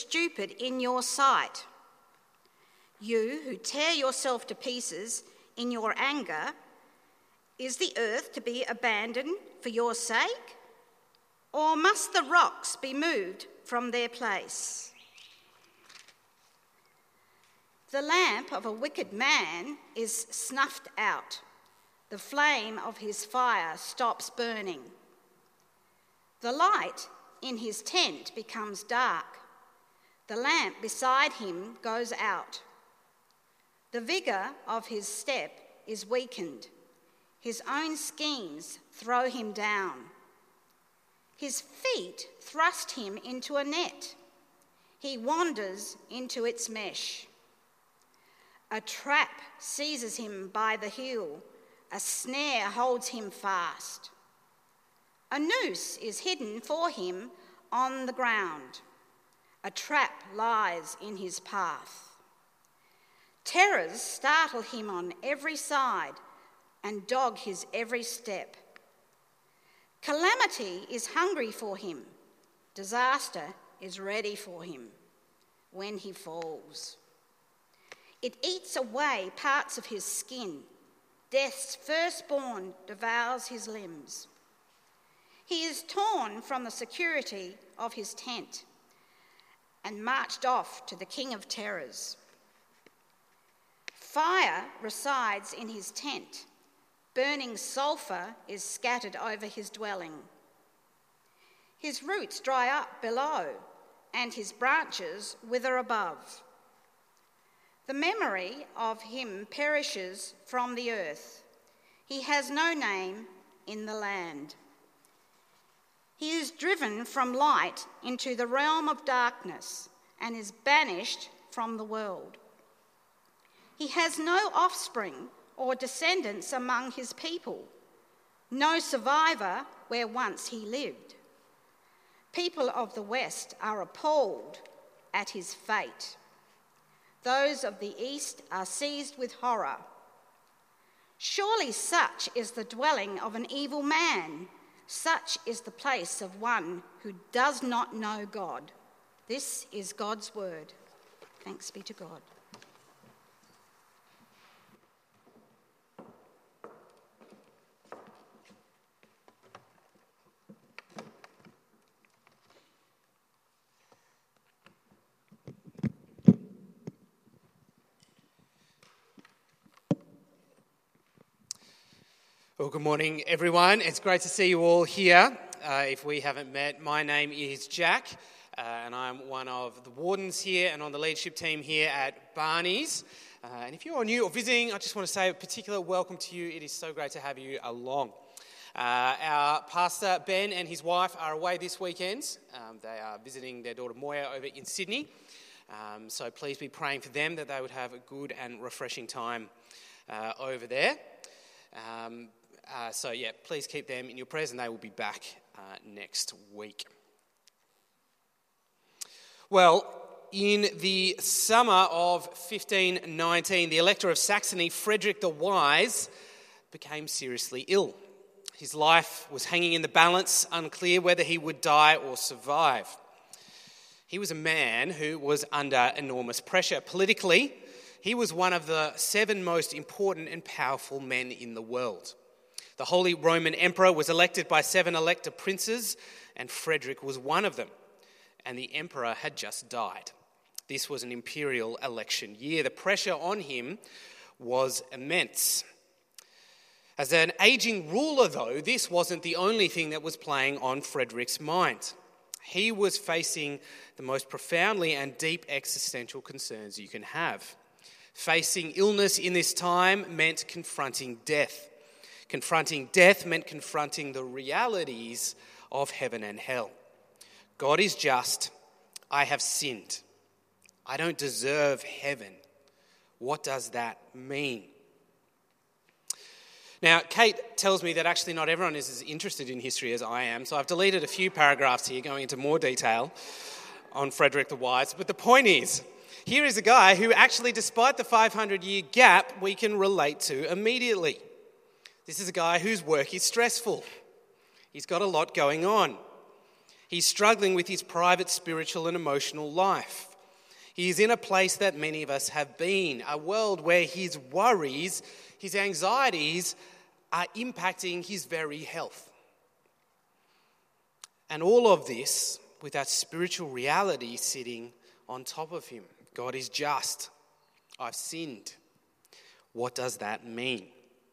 stupid in your sight? You who tear yourself to pieces in your anger, is the earth to be abandoned for your sake? Or must the rocks be moved from their place? The lamp of a wicked man is snuffed out. The flame of his fire stops burning. The light in his tent becomes dark. The lamp beside him goes out. The vigour of his step is weakened. His own schemes throw him down. His feet thrust him into a net. He wanders into its mesh. A trap seizes him by the heel. A snare holds him fast. A noose is hidden for him on the ground. A trap lies in his path. Terrors startle him on every side and dog his every step. Calamity is hungry for him. Disaster is ready for him when he falls. It eats away parts of his skin. Death's firstborn devours his limbs. He is torn from the security of his tent and marched off to the king of terrors. Fire resides in his tent. Burning sulphur is scattered over his dwelling. His roots dry up below, and his branches wither above. The memory of him perishes from the earth. He has no name in the land. He is driven from light into the realm of darkness and is banished from the world. He has no offspring or descendants among his people, no survivor where once he lived. People of the West are appalled at his fate. Those of the East are seized with horror. Surely such is the dwelling of an evil man. Such is the place of one who does not know God. This is God's word. Thanks be to God. Well, good morning, everyone. It's great to see you all here. If we haven't met, my name is Jack, and I'm one of the wardens here and on the leadership team here at Barney's. And if you're new or visiting, I just want to say a particular welcome to you. It is so great to have you along. Our pastor, Ben, and his wife are away this weekend. They are visiting their daughter Moya over in Sydney. So please be praying for them that they would have a good and refreshing time over there. Please keep them in your prayers, and they will be back next week. Well, in the summer of 1519, the Elector of Saxony, Frederick the Wise, became seriously ill. His life was hanging in the balance, unclear whether he would die or survive. He was a man who was under enormous pressure. Politically, he was one of the 7 most important and powerful men in the world. The Holy Roman Emperor was elected by 7 elector princes, and Frederick was one of them. And the emperor had just died. This was an imperial election year. The pressure on him was immense. As an aging ruler, though, this wasn't the only thing that was playing on Frederick's mind. He was facing the most profoundly and deep existential concerns you can have. Facing illness in this time meant confronting death. Confronting death meant confronting the realities of heaven and hell. God is just. I have sinned. I don't deserve heaven. What does that mean? Now, Kate tells me that actually not everyone is as interested in history as I am, so I've deleted a few paragraphs here going into more detail on Frederick the Wise. But the point is, here is a guy who actually, despite the 500-year gap, we can relate to immediately. This is a guy whose work is stressful. He's got a lot going on. He's struggling with his private spiritual and emotional life. He is in a place that many of us have been, a world where his worries, his anxieties are impacting his very health. And all of this with that spiritual reality sitting on top of him. God is just. I've sinned. What does that mean?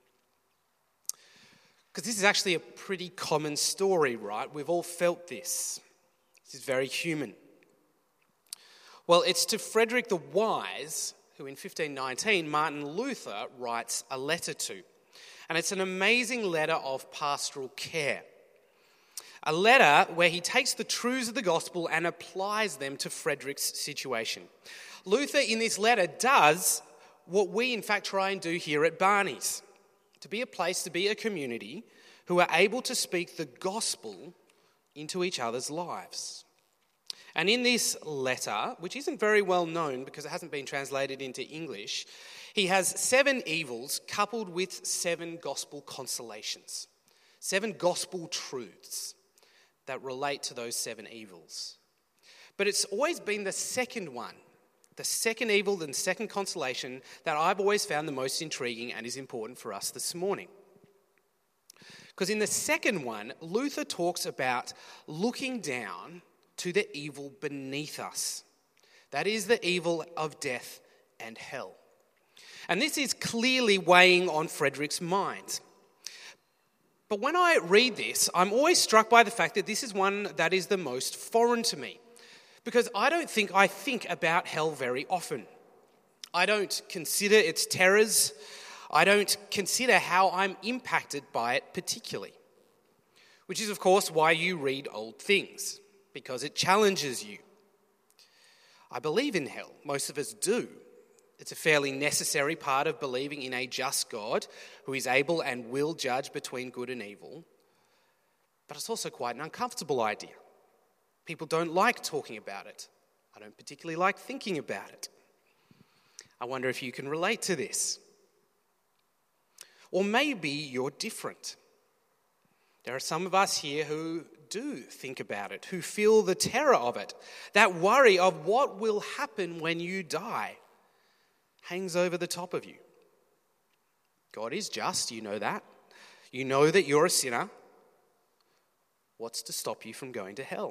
Because this is actually a pretty common story, right? We've all felt this. This is very human. Well, it's to Frederick the Wise, who in 1519 Martin Luther writes a letter to. And it's an amazing letter of pastoral care. A letter where he takes the truths of the gospel and applies them to Frederick's situation. Luther in this letter does what we in fact try and do here at Barney's. To be a place, to be a community who are able to speak the gospel into each other's lives. And in this letter, which isn't very well known because it hasn't been translated into English, he has 7 evils coupled with 7 gospel consolations, 7 gospel truths that relate to those 7 evils. But it's always been the second one, the second evil and second consolation, that I've always found the most intriguing and is important for us this morning. Because in the second one, Luther talks about looking down to the evil beneath us. That is the evil of death and hell. And this is clearly weighing on Frederick's mind. But when I read this, I'm always struck by the fact that this is one that is the most foreign to me. Because I don't think I think about hell very often. I don't consider its terrors. I don't consider how I'm impacted by it particularly. Which is, of course, why you read Old Things. Because it challenges you. I believe in hell. Most of us do. It's a fairly necessary part of believing in a just God who is able and will judge between good and evil. But it's also quite an uncomfortable idea. People don't like talking about it. I don't particularly like thinking about it. I wonder if you can relate to this. Or maybe you're different. There are some of us here who do think about it, who feel the terror of it. That worry of what will happen when you die hangs over the top of you. God is just, you know that. You know that you're a sinner. What's to stop you from going to hell?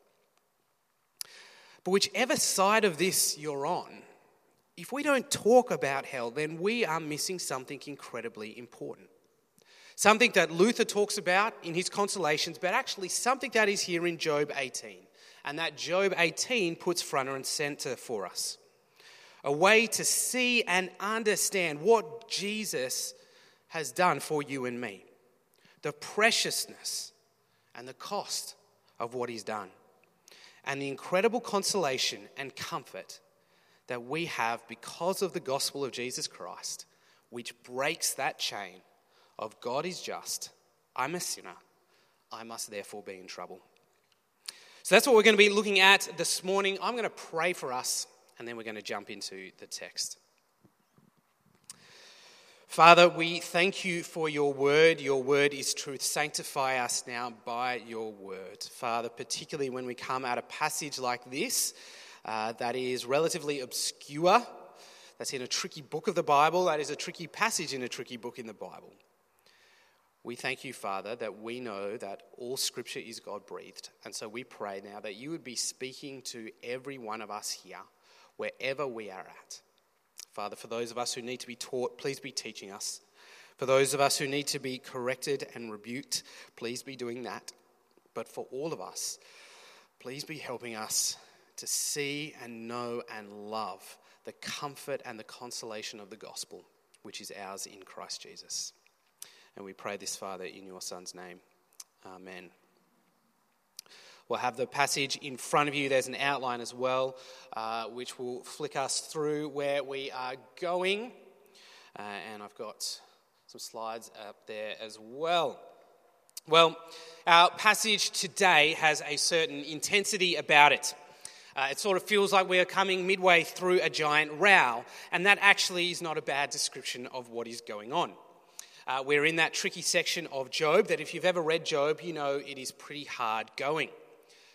But whichever side of this you're on, if we don't talk about hell, then we are missing something incredibly important. Something that Luther talks about in his Consolations, but actually something that is here in Job 18. And that Job 18 puts front and center for us. A way to see and understand what Jesus has done for you and me. The preciousness and the cost of what he's done. And the incredible consolation and comfort that we have because of the gospel of Jesus Christ, which breaks that chain of God is just, I'm a sinner, I must therefore be in trouble. So that's what we're going to be looking at this morning. I'm going to pray for us, and then we're going to jump into the text. Father, we thank you for your word. Your word is truth. Sanctify us now by your word. Father, particularly when we come at a passage like this, that is relatively obscure, that's in a tricky book of the Bible, that is a tricky passage in a tricky book in the Bible. We thank you, Father, that we know that all Scripture is God-breathed. And so we pray now that you would be speaking to every one of us here, wherever we are at. Father, for those of us who need to be taught, please be teaching us. For those of us who need to be corrected and rebuked, please be doing that. But for all of us, please be helping us to see and know and love the comfort and the consolation of the gospel, which is ours in Christ Jesus. And we pray this, Father, in your Son's name. Amen. We'll have the passage in front of you. There's an outline as well, which will flick us through where we are going. And I've got some slides up there as well. Well, our passage today has a certain intensity about it. It sort of feels like we are coming midway through a giant row, and that actually is not a bad description of what is going on. We're in that tricky section of Job that if you've ever read Job, you know it is pretty hard going.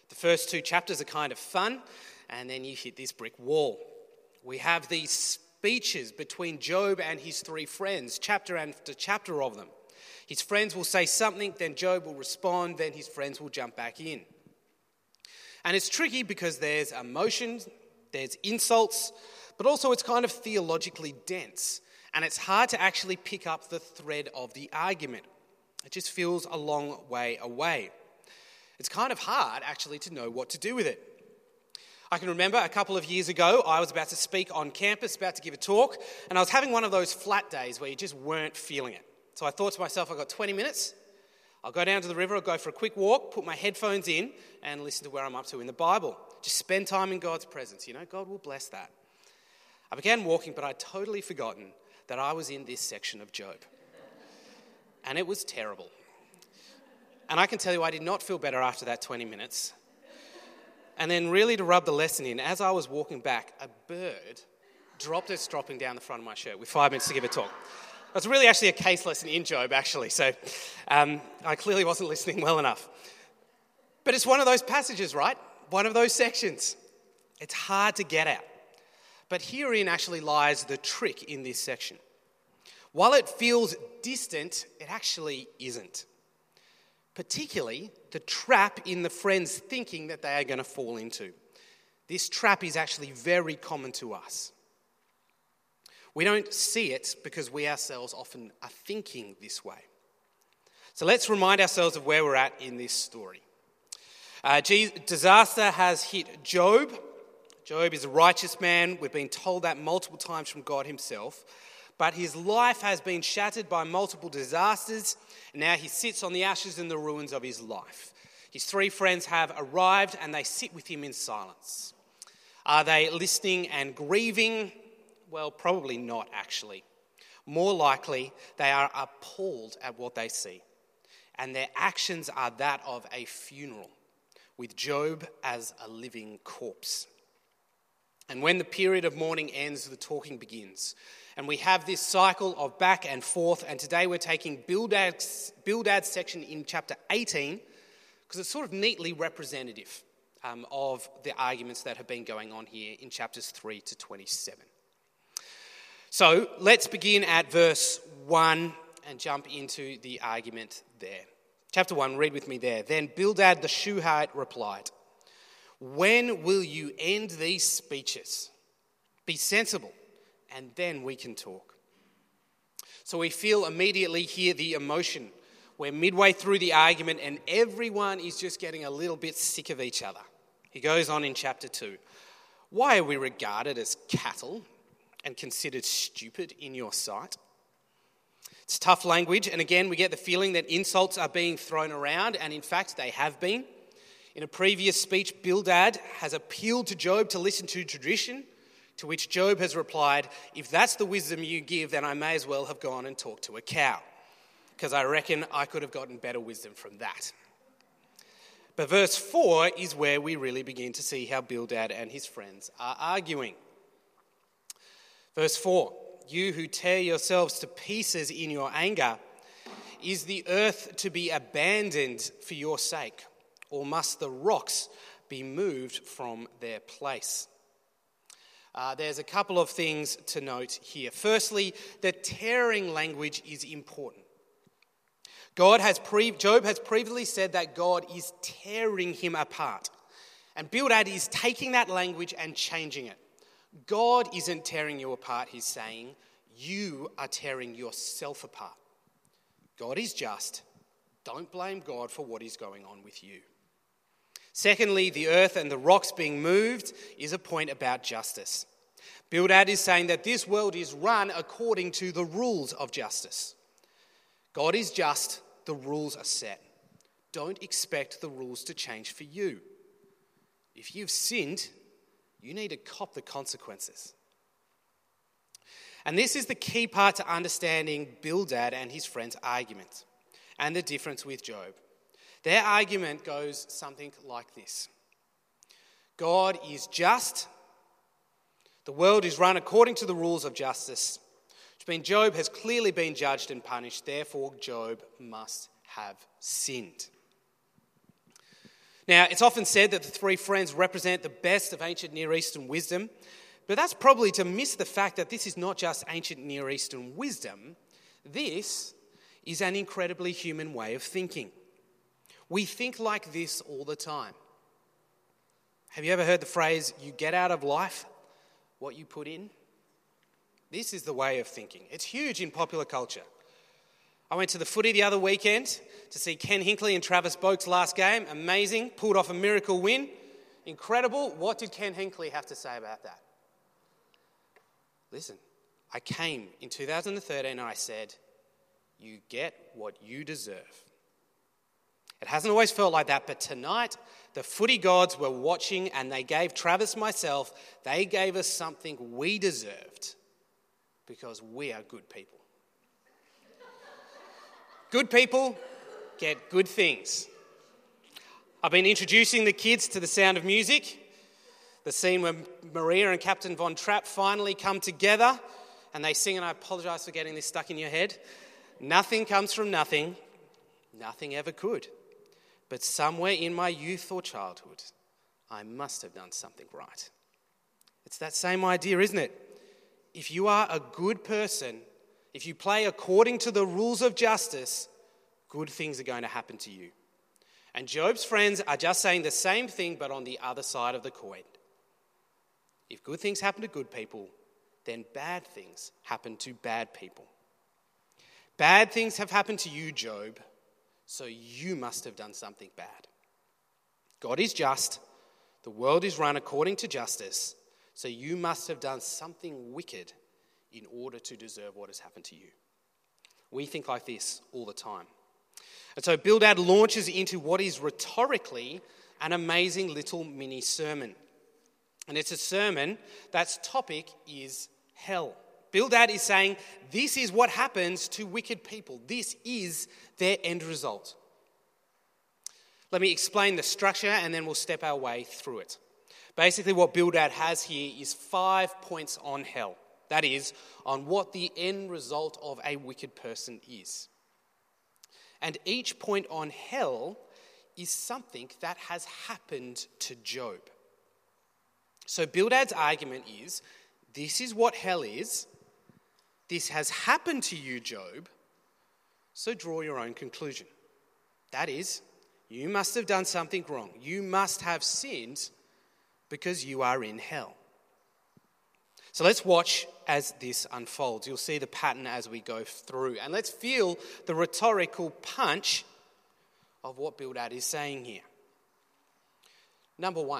The first 2 chapters are kind of fun, and then you hit this brick wall. We have these speeches between Job and his 3 friends, chapter after chapter of them. His friends will say something, then Job will respond, then his friends will jump back in. And it's tricky because there's emotion, there's insults, but also it's kind of theologically dense, and it's hard to actually pick up the thread of the argument. It just feels a long way away. It's kind of hard actually to know what to do with it. I can remember a couple of years ago, I was about to speak on campus, about to give a talk, and I was having one of those flat days where you just weren't feeling it. So I thought to myself, I've got 20 minutes, I'll go down to the river, I'll go for a quick walk, put my headphones in, and listen to where I'm up to in the Bible. Just spend time in God's presence, God will bless that. I began walking, but I'd totally forgotten that I was in this section of Job. And it was terrible. And I can tell you I did not feel better after that 20 minutes. And then really to rub the lesson in, as I was walking back, a bird dropped its dropping down the front of my shirt with 5 minutes to give a talk. It was really actually a case lesson in Job, actually, so I clearly wasn't listening well enough. But it's one of those passages, right? One of those sections. It's hard to get at. But herein actually lies the trick in this section. While it feels distant, it actually isn't. Particularly the trap in the friends thinking that they are going to fall into. This trap is actually very common to us. We don't see it because we ourselves often are thinking this way. So let's remind ourselves of where we're at in this story. Disaster has hit Job. Job is a righteous man. We've been told that multiple times from God himself. But his life has been shattered by multiple disasters, and now he sits on the ashes and the ruins of his life. His 3 friends have arrived, and they sit with him in silence. Are they listening and grieving? Well, probably not, actually. More likely, they are appalled at what they see, and their actions are that of a funeral, with Job as a living corpse. And when the period of mourning ends, the talking begins. And we have this cycle of back and forth. And today we're taking Bildad's section in chapter 18 because it's sort of neatly representative of the arguments that have been going on here in chapters 3 to 27. So let's begin at verse 1 and jump into the argument there. Chapter 1, read with me there. Then Bildad the Shuhite replied, "When will you end these speeches? Be sensible, and then we can talk." So we feel immediately here the emotion. We're midway through the argument, and everyone is just getting a little bit sick of each other. He goes on in chapter 2. "Why are we regarded as cattle and considered stupid in your sight?" It's tough language, and again we get the feeling that insults are being thrown around, and in fact they have been. In a previous speech, Bildad has appealed to Job to listen to tradition, to which Job has replied, "If that's the wisdom you give, then I may as well have gone and talked to a cow, because I reckon I could have gotten better wisdom from that." But verse 4 is where we really begin to see how Bildad and his friends are arguing. Verse 4, "You who tear yourselves to pieces in your anger, is the earth to be abandoned for your sake? Or must the rocks be moved from their place?" There's a couple of things to note here. Firstly, the tearing language is important. Job has previously said that God is tearing him apart. And Bildad is taking that language and changing it. God isn't tearing you apart, he's saying. You are tearing yourself apart. God is just. Don't blame God for what is going on with you. Secondly, the earth and the rocks being moved is a point about justice. Bildad is saying that this world is run according to the rules of justice. God is just, the rules are set. Don't expect the rules to change for you. If you've sinned, you need to cop the consequences. And this is the key part to understanding Bildad and his friends' argument and the difference with Job. Their argument goes something like this. God is just. The world is run according to the rules of justice, which means Job has clearly been judged and punished. Therefore, Job must have sinned. Now, it's often said that the three friends represent the best of ancient Near Eastern wisdom, but that's probably to miss the fact that this is not just ancient Near Eastern wisdom. This is an incredibly human way of thinking. We think like this all the time. Have you ever heard the phrase, you get out of life what you put in? This is the way of thinking. It's huge in popular culture. I went to the footy the other weekend to see Ken Hinkley and Travis Boak's last game. Amazing. Pulled off a miracle win. Incredible. What did Ken Hinkley have to say about that? Listen, I came in 2013 and I said, you get what you deserve. It hasn't always felt like that, but tonight the footy gods were watching and they gave Travis, myself, they gave us something we deserved because we are good people. Good people get good things. I've been introducing the kids to The Sound of Music, the scene where Maria and Captain Von Trapp finally come together and they sing, and I apologise for getting this stuck in your head. Nothing comes from nothing, nothing ever could. But somewhere in my youth or childhood, I must have done something right. It's that same idea, isn't it? If you are a good person, if you play according to the rules of justice, good things are going to happen to you. And Job's friends are just saying the same thing, but on the other side of the coin. If good things happen to good people, then bad things happen to bad people. Bad things have happened to you, Job, so you must have done something bad. God is just, the world is run according to justice, so you must have done something wicked in order to deserve what has happened to you. We think like this all the time. And so Bildad launches into what is rhetorically an amazing little mini sermon. And it's a sermon that's topic is hell. Bildad is saying this is what happens to wicked people. This is their end result. Let me explain the structure and then we'll step our way through it. Basically what Bildad has here is 5 points on hell. That is, on what the end result of a wicked person is. And each point on hell is something that has happened to Job. So Bildad's argument is, this is what hell is. This has happened to you, Job, so draw your own conclusion. That is, you must have done something wrong. You must have sinned because you are in hell. So let's watch as this unfolds. You'll see the pattern as we go through. And let's feel the rhetorical punch of what Bildad is saying here. Number one,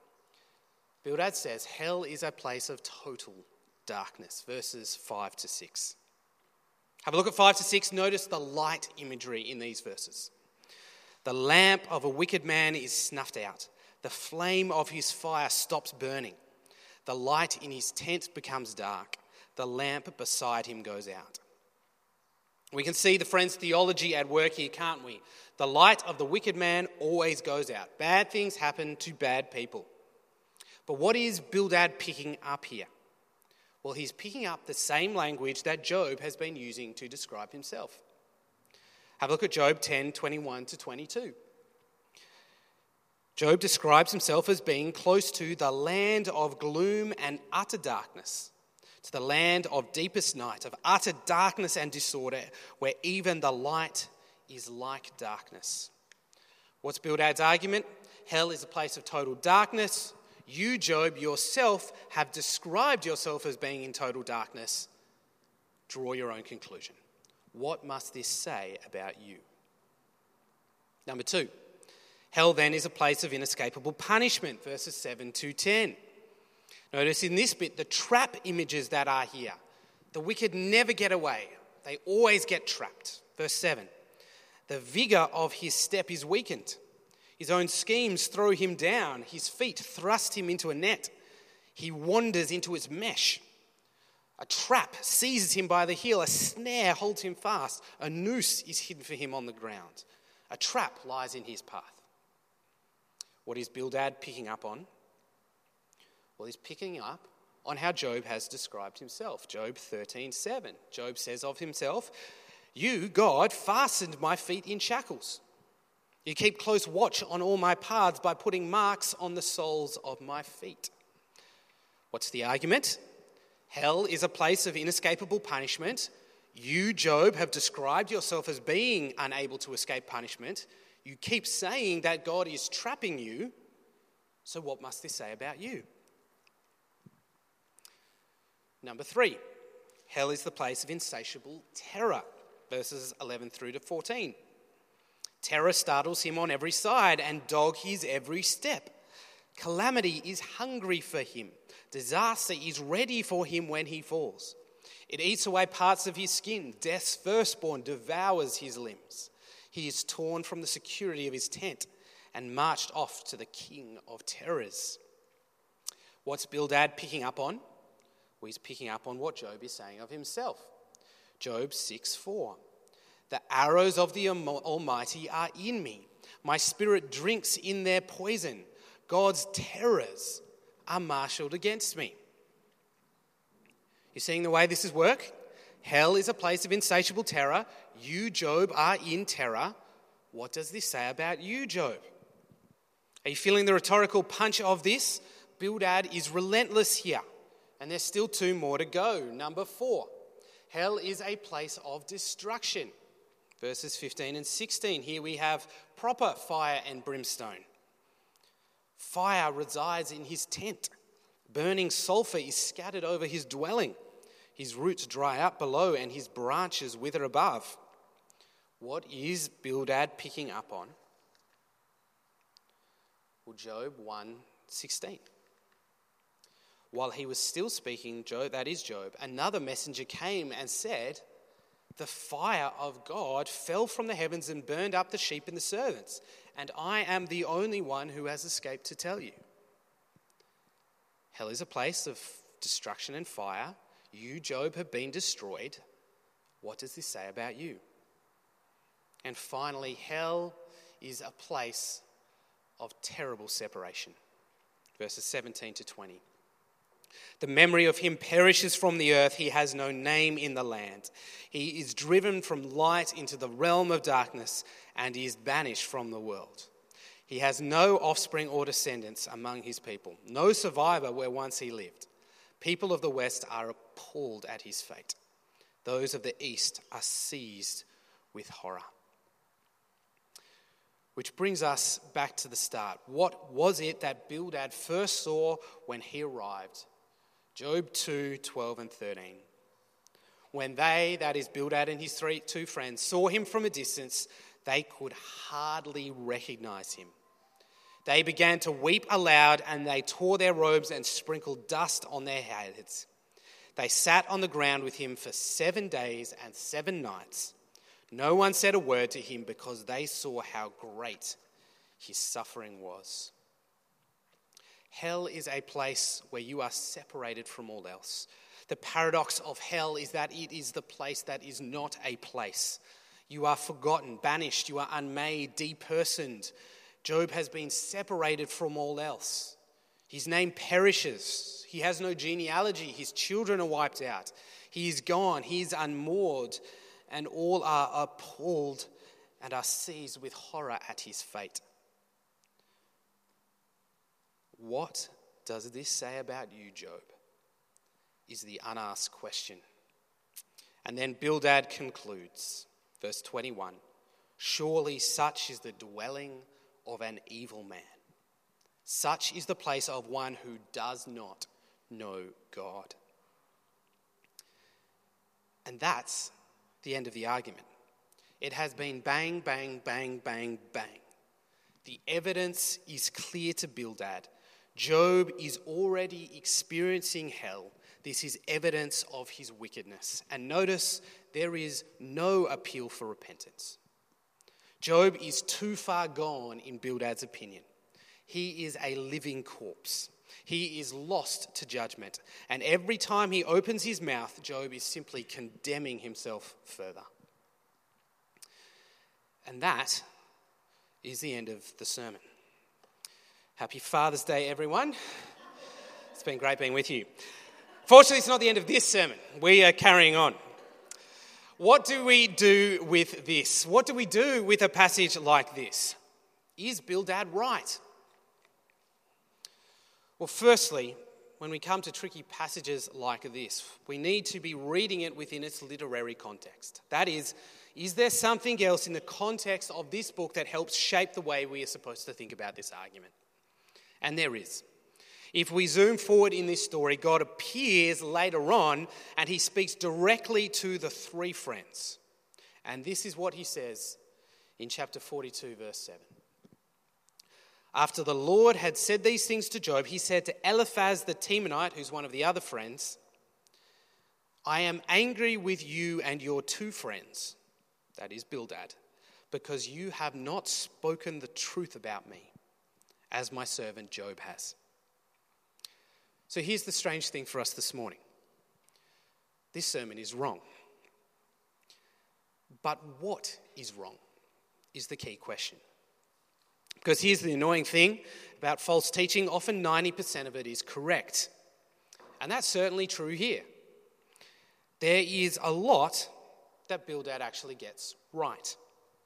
Bildad says hell is a place of total darkness, verses 5 to 6. Have a look at 5 to 6. Notice the light imagery in these verses. The lamp of a wicked man is snuffed out. The flame of his fire stops burning. The light in his tent becomes dark. The lamp beside him goes out. We can see the friend's theology at work here, can't we? The light of the wicked man always goes out. Bad things happen to bad people. But what is Bildad picking up here? Well, he's picking up the same language that Job has been using to describe himself. Have a look at Job 10, 21 to 22. Job describes himself as being close to the land of gloom and utter darkness, to the land of deepest night, of utter darkness and disorder, where even the light is like darkness. What's Bildad's argument? Hell is a place of total darkness. You, Job, yourself have described yourself as being in total darkness. Draw your own conclusion. What must this say about you? Number two, hell then is a place of inescapable punishment, verses 7 to 10. Notice in this bit the trap images that are here. The wicked never get away. They always get trapped. Verse 7, the vigour of his step is weakened. His own schemes throw him down. His feet thrust him into a net. He wanders into its mesh. A trap seizes him by the heel. A snare holds him fast. A noose is hidden for him on the ground. A trap lies in his path. What is Bildad picking up on? Well, he's picking up on how Job has described himself. Job 13:7. Job says of himself, you, God, fastened my feet in shackles. You keep close watch on all my paths by putting marks on the soles of my feet. What's the argument? Hell is a place of inescapable punishment. You, Job, have described yourself as being unable to escape punishment. You keep saying that God is trapping you. So what must this say about you? Number 3, hell is the place of insatiable terror. Verses 11 through to 14. Terror startles him on every side and dog his every step. Calamity is hungry for him. Disaster is ready for him when he falls. It eats away parts of his skin. Death's firstborn devours his limbs. He is torn from the security of his tent and marched off to the king of terrors. What's Bildad picking up on? Well, he's picking up on what Job is saying of himself. Job 6:4. The arrows of the Almighty are in me. My spirit drinks in their poison. God's terrors are marshalled against me. You seeing the way this is work? Hell is a place of insatiable terror. You, Job, are in terror. What does this say about you, Job? Are you feeling the rhetorical punch of this? Bildad is relentless here. And there's still 2 more to go. Number 4. Hell is a place of destruction. Verses 15 and 16. Here we have proper fire and brimstone. Fire resides in his tent. Burning sulfur is scattered over his dwelling. His roots dry up below and his branches wither above. What is Bildad picking up on? Well, Job 1:16. While he was still speaking, Job, another messenger came and said, the fire of God fell from the heavens and burned up the sheep and the servants, and I am the only one who has escaped to tell you. Hell is a place of destruction and fire. You, Job, have been destroyed. What does this say about you? And finally, hell is a place of terrible separation. Verses 17 to 20. The memory of him perishes from the earth. He has no name in the land. He is driven from light into the realm of darkness and is banished from the world. He has no offspring or descendants among his people, no survivor where once he lived. People of the west are appalled at his fate. Those of the east are seized with horror. Which brings us back to the start. What was it that Bildad first saw when he arrived? Job 2:12 and 13. When they, that is Bildad and his 2 friends, saw him from a distance, they could hardly recognize him. They began to weep aloud, and they tore their robes and sprinkled dust on their heads. They sat on the ground with him for 7 days and 7 nights. No one said a word to him because they saw how great his suffering was. Hell is a place where you are separated from all else. The paradox of hell is that it is the place that is not a place. You are forgotten, banished, you are unmade, depersoned. Job has been separated from all else. His name perishes. He has no genealogy. His children are wiped out. He is gone. He is unmoored. And all are appalled and are seized with horror at his fate. What does this say about you, Job? Is the unasked question. And then Bildad concludes, verse 21, surely such is the dwelling of an evil man. Such is the place of one who does not know God. And that's the end of the argument. It has been bang, bang, bang, bang, bang. The evidence is clear to Bildad. Job is already experiencing hell. This is evidence of his wickedness. And notice there is no appeal for repentance. Job is too far gone in Bildad's opinion. He is a living corpse. He is lost to judgment. And every time he opens his mouth, Job is simply condemning himself further. And that is the end of the sermon. Happy Father's Day, everyone. It's been great being with you. Fortunately, it's not the end of this sermon. We are carrying on. What do we do with this? What do we do with a passage like this? Is Bildad right? Well, firstly, when we come to tricky passages like this, we need to be reading it within its literary context. That is there something else in the context of this book that helps shape the way we are supposed to think about this argument? And there is. If we zoom forward in this story, God appears later on and he speaks directly to the three friends. And this is what he says in chapter 42, verse 7. After the Lord had said these things to Job, he said to Eliphaz the Temanite, who's one of the other friends, I am angry with you and your two friends, that is Bildad, because you have not spoken the truth about me, as my servant Job has. So here's the strange thing for us this morning. This sermon is wrong. But what is wrong is the key question. Because here's the annoying thing about false teaching. Often 90% of it is correct. And that's certainly true here. There is a lot that Bildad actually gets right.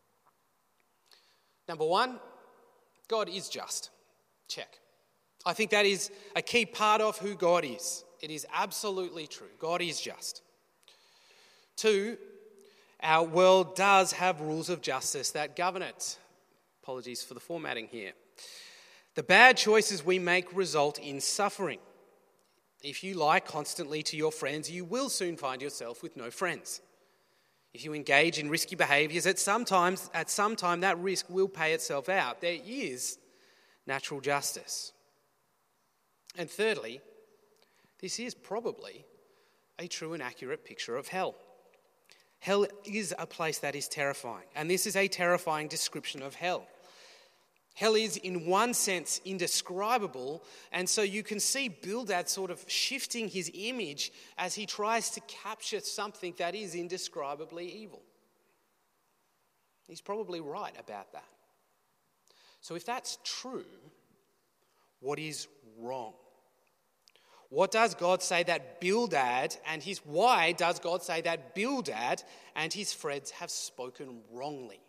Number one, God is just. Check. I think that is a key part of who God is. It is absolutely true. God is just. Two, our world does have rules of justice that govern it. Apologies for the formatting here. The bad choices we make result in suffering. If you lie constantly to your friends, you will soon find yourself with no friends. If you engage in risky behaviours, at some time that risk will pay itself out. There is natural justice. And thirdly, this is probably a true and accurate picture of hell. Hell is a place that is terrifying, and this is a terrifying description of hell. Hell is, in one sense, indescribable, and so you can see Bildad sort of shifting his image as he tries to capture something that is indescribably evil. He's probably right about that. So if that's true, what is wrong? What does God say that Bildad and why does God say that Bildad and his friends have spoken wrongly?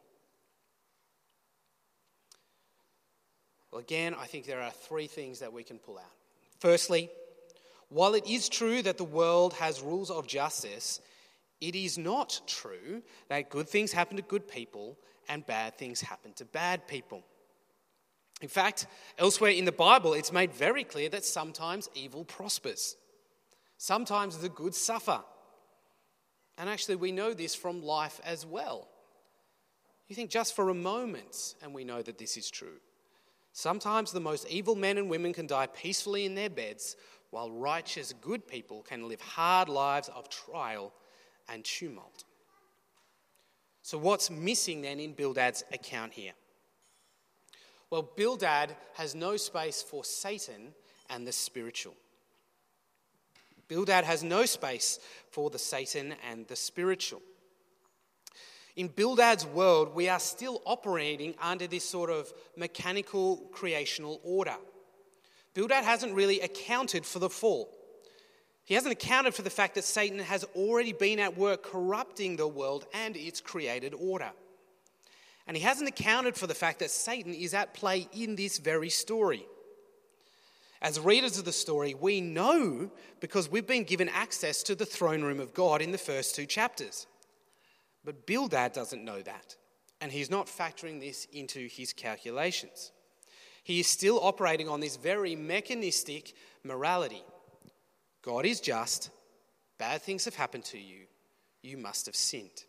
Well, again, I think there are three things that we can pull out. Firstly, while it is true that the world has rules of justice, it is not true that good things happen to good people and bad things happen to bad people. In fact, elsewhere in the Bible, it's made very clear that sometimes evil prospers. Sometimes the good suffer. And actually, we know this from life as well. You think just for a moment, and we know that this is true. Sometimes the most evil men and women can die peacefully in their beds, while righteous, good people can live hard lives of trial and tumult. So what's missing then in Bildad's account here? Well, Bildad has no space for Satan and the spiritual. Bildad has no space for the Satan and the spiritual. In Bildad's world, we are still operating under this sort of mechanical creational order. Bildad hasn't really accounted for the fall. He hasn't accounted for the fact that Satan has already been at work corrupting the world and its created order. And he hasn't accounted for the fact that Satan is at play in this very story. As readers of the story, we know because we've been given access to the throne room of God in the first two chapters. But Bildad doesn't know that, and he's not factoring this into his calculations. He is still operating on this very mechanistic morality. God is just, bad things have happened to you, you must have sinned.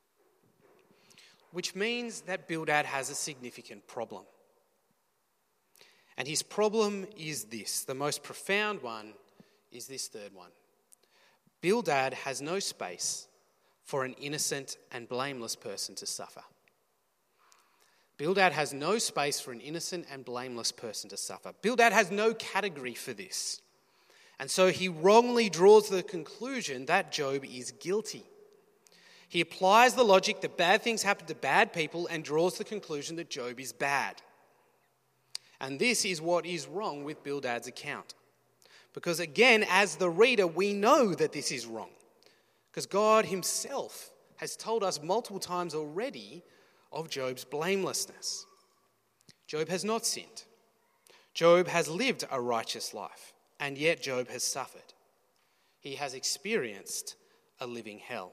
Which means that Bildad has a significant problem. And his problem is this. The most profound one is this third one. Bildad has no space for an innocent and blameless person to suffer. Bildad has no space for an innocent and blameless person to suffer. Bildad has no category for this. And so he wrongly draws the conclusion that Job is guilty. He applies the logic that bad things happen to bad people and draws the conclusion that Job is bad. And this is what is wrong with Bildad's account. Because again, as the reader, we know that this is wrong. Because God himself has told us multiple times already of Job's blamelessness. Job has not sinned. Job has lived a righteous life, and yet Job has suffered. He has experienced a living hell.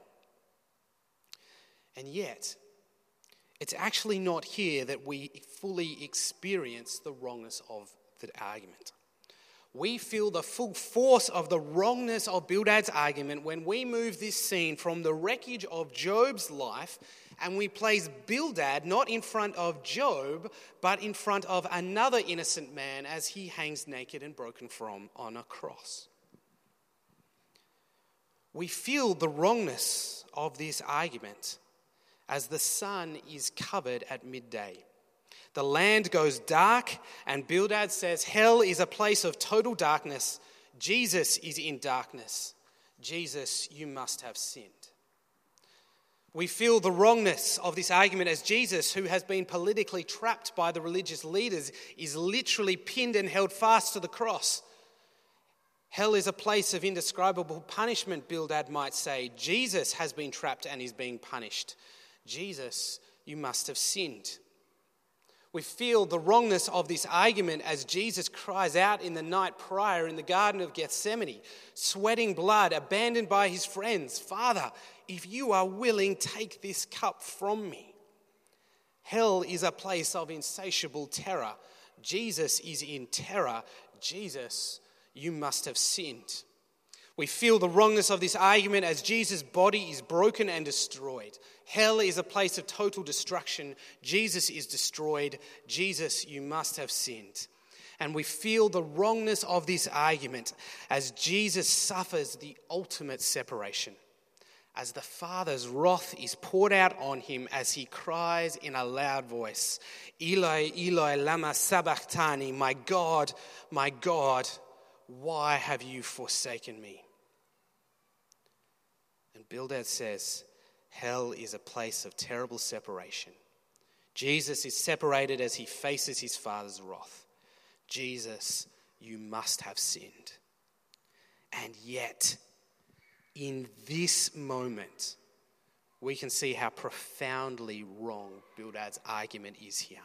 And yet, it's actually not here that we fully experience the wrongness of the argument. We feel the full force of the wrongness of Bildad's argument when we move this scene from the wreckage of Job's life and we place Bildad not in front of Job, but in front of another innocent man as he hangs naked and broken from on a cross. We feel the wrongness of this argument as the sun is covered at midday. The land goes dark, and Bildad says hell is a place of total darkness. Jesus is in darkness. Jesus, you must have sinned. We feel the wrongness of this argument as Jesus, who has been politically trapped by the religious leaders, is literally pinned and held fast to the cross. Hell is a place of indescribable punishment, Bildad might say. Jesus has been trapped and is being punished. Jesus, you must have sinned. We feel the wrongness of this argument as Jesus cries out in the night prior in the Garden of Gethsemane, sweating blood, abandoned by his friends, "Father, if you are willing, take this cup from me." Hell is a place of insatiable terror. Jesus is in terror. Jesus, you must have sinned. We feel the wrongness of this argument as Jesus' body is broken and destroyed. Hell is a place of total destruction. Jesus is destroyed. Jesus, you must have sinned. And we feel the wrongness of this argument as Jesus suffers the ultimate separation, as the Father's wrath is poured out on him as he cries in a loud voice, "Eloi, Eloi, lama sabachthani, my God, why have you forsaken me?" And Bildad says, hell is a place of terrible separation. Jesus is separated as he faces his Father's wrath. Jesus, you must have sinned. And yet, in this moment, we can see how profoundly wrong Bildad's argument is here.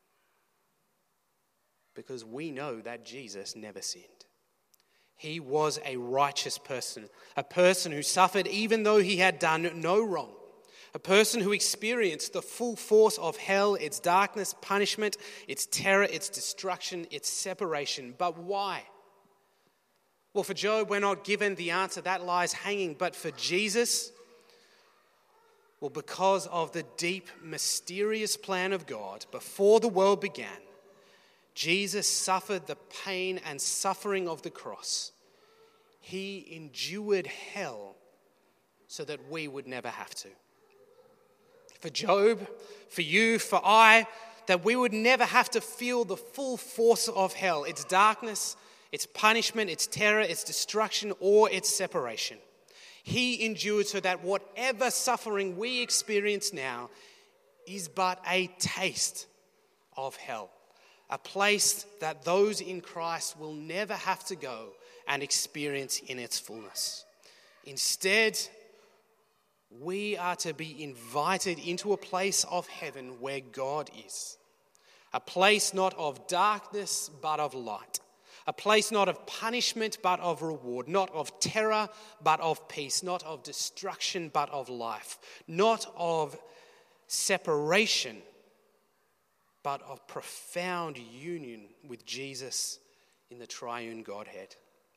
Because we know that Jesus never sinned. He was a righteous person, a person who suffered even though he had done no wrong, a person who experienced the full force of hell, its darkness, punishment, its terror, its destruction, its separation. But why? Well, for Job, we're not given the answer. That lies hanging. But for Jesus, well, because of the deep, mysterious plan of God before the world began, Jesus suffered the pain and suffering of the cross. He endured hell so that we would never have to. For Job, for you, for I, that we would never have to feel the full force of hell, its darkness, its punishment, its terror, its destruction, or its separation. He endured so that whatever suffering we experience now is but a taste of hell. A place that those in Christ will never have to go and experience in its fullness. Instead, we are to be invited into a place of heaven where God is. A place not of darkness but of light. A place not of punishment but of reward. Not of terror but of peace. Not of destruction but of life. Not of separation but of profound union with Jesus in the triune Godhead.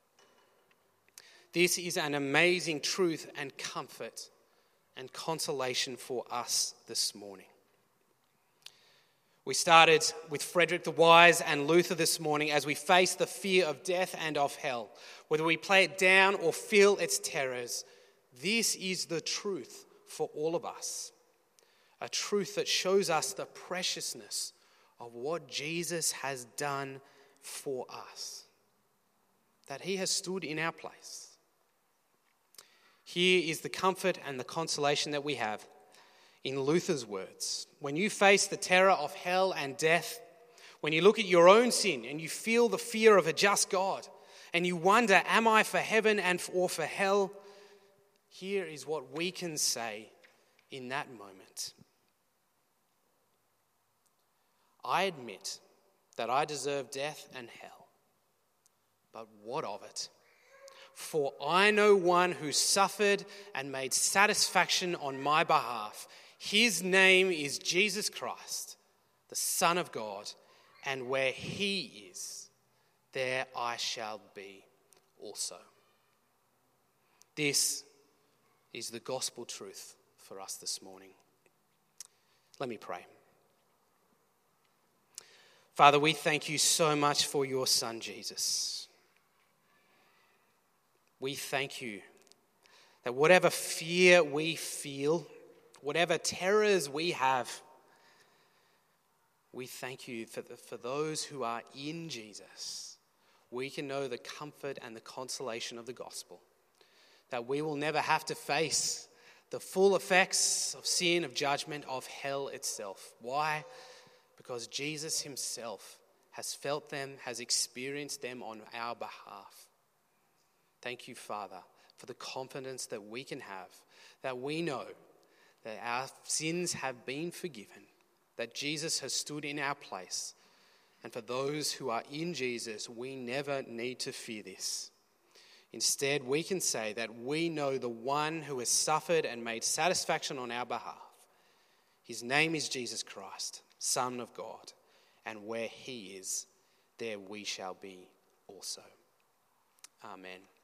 This is an amazing truth and comfort and consolation for us this morning. We started with Frederick the Wise and Luther this morning as we face the fear of death and of hell. Whether we play it down or feel its terrors, this is the truth for all of us. A truth that shows us the preciousness of what Jesus has done for us. That he has stood in our place. Here is the comfort and the consolation that we have in Luther's words. When you face the terror of hell and death, when you look at your own sin and you feel the fear of a just God, and you wonder, am I for heaven or for hell? Here is what we can say in that moment. I admit that I deserve death and hell. But what of it? For I know one who suffered and made satisfaction on my behalf. His name is Jesus Christ, the Son of God, and where he is, there I shall be also. This is the gospel truth for us this morning. Let me pray. Father, we thank you so much for your Son, Jesus. We thank you that whatever fear we feel, whatever terrors we have, we thank you for those who are in Jesus. We can know the comfort and the consolation of the gospel, that we will never have to face the full effects of sin, of judgment, of hell itself. Why? Because Jesus himself has felt them, has experienced them on our behalf. Thank you, Father, for the confidence that we can have, that we know that our sins have been forgiven, that Jesus has stood in our place. And for those who are in Jesus, we never need to fear this. Instead, we can say that we know the one who has suffered and made satisfaction on our behalf. His name is Jesus Christ, Son of God, and where he is, there we shall be also. Amen.